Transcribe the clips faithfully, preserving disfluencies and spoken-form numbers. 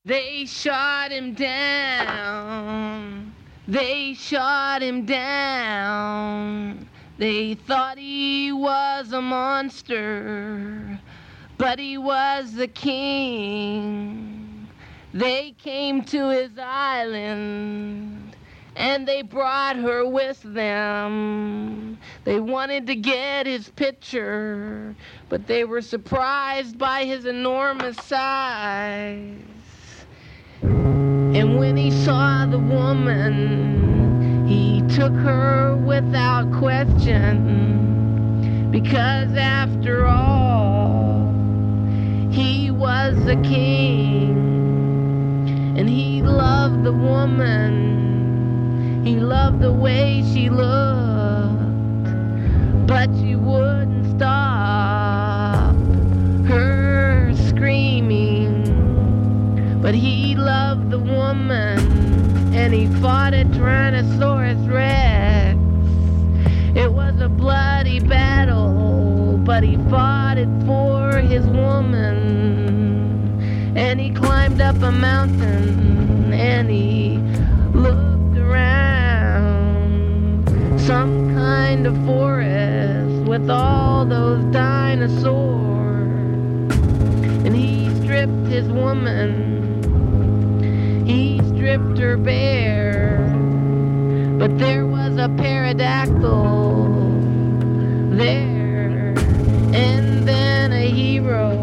They shot him down. They shot him down. They thought he was a monster, but he was the king. They came to his island, and they brought her with them. They wanted to get his picture, but they were surprised by his enormous size. And when he saw the woman, he took her without question, because after all, he was a king, and he loved the woman. He loved the way she looked, but she wouldn't stop her screaming. But he loved the woman, and he fought a Tyrannosaurus Rex. It was a bloody battle, but he fought it for his woman. And he climbed up a mountain, and he looked around. Some kind of forest with all those dinosaurs. And he stripped his woman. He stripped her bare, but there was a pterodactyl there. And then a hero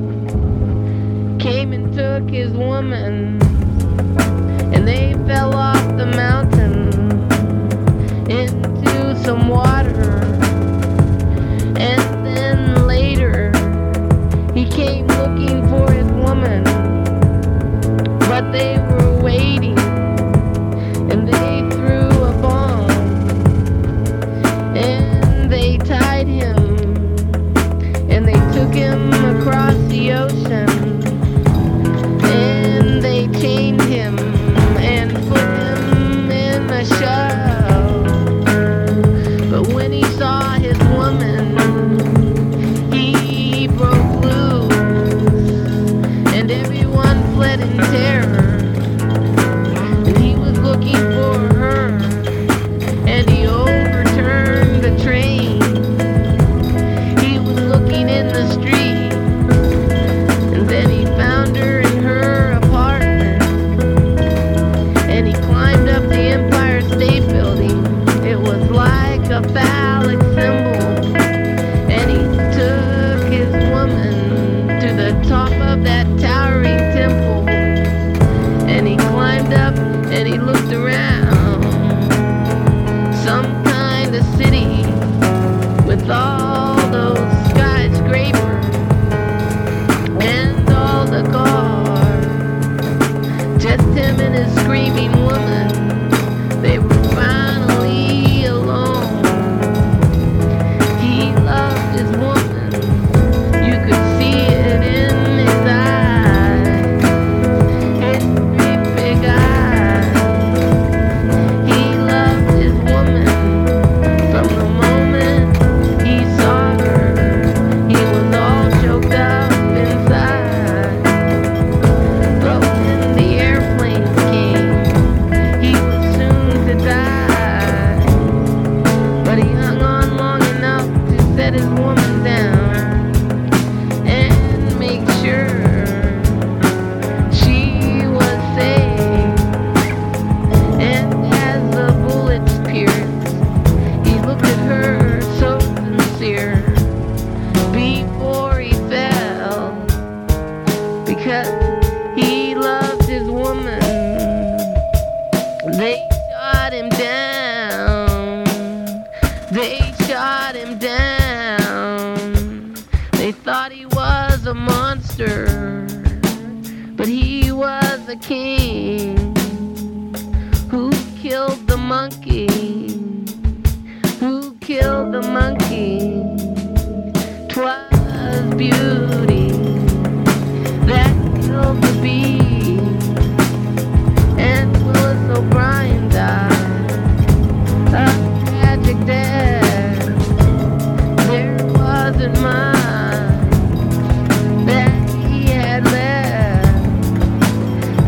came and took his woman, and they fell off the mountain into some water. And then later he came looking for his woman, but they were waiting, and they threw a bomb, and they tied him, and they took him across the ocean, and they chained him and put him in a shell. But when he saw his woman, he broke loose, and everyone fled in terror. Looking for her, and he overturned the train. He was looking in the street, and then he found her in her apartment, and he climbed up the Empire State Building. It was like a phallic symbol, and he took his woman to the top of that towering temple, and he climbed up and he looked around. Some kind of city with all those skyscrapers and all the cars. Just him and his screaming woman. They were finally alone. He loved his woman. You could see it in his eyes. His great big eyes. But he was a king who killed the monkey, who killed the monkey. 'Twas beauty that killed the bee, and Willis O'Brien died a tragic death. There wasn't much that he had left.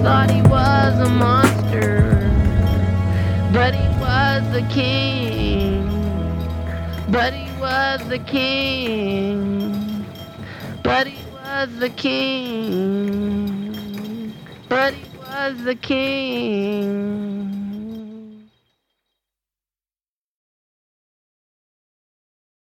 thought he was a monster, but he was the king. But he was the king. But he was the king. But he was the king.